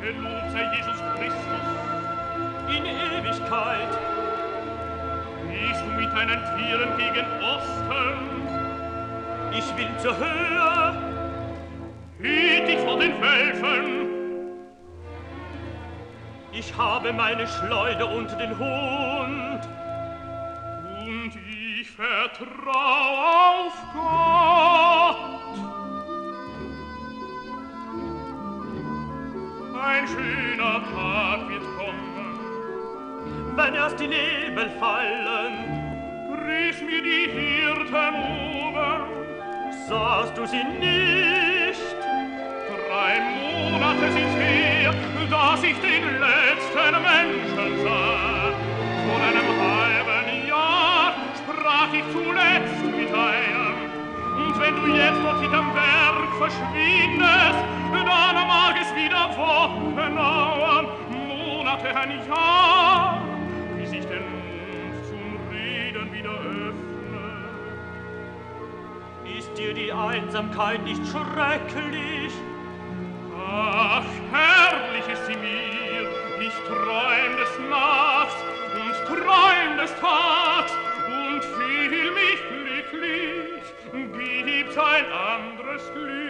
Gelobt sei Jesus Christus in Ewigkeit. Gehst du mit deinen Tieren gegen Osten? Ich will zur Höhe. Hüt dich vor den Wölfen. Ich habe meine Schleuder und den Hund. Und ich vertrau auf Gott. Ein schöner Tag wird kommen, wenn erst die Nebel fallen. Grüß mir die Hirten oben. Sahst du sie nicht? 3 Monate sind her, dass ich den letzten Menschen sah. Vor einem halben Jahr sprach ich zuletzt mit einem. Und wenn du jetzt dort hinterm Berg verschwindest, dann mag es wieder Wochen dauern, Monate, ein Jahr, bis ich den Mund zum Reden wieder öffne. Ist dir die Einsamkeit nicht schrecklich? Ach, herrlich ist sie mir, ich träum des Nachts und träum des Tags und fühl mich glücklich, gibt's ein anderes Glück.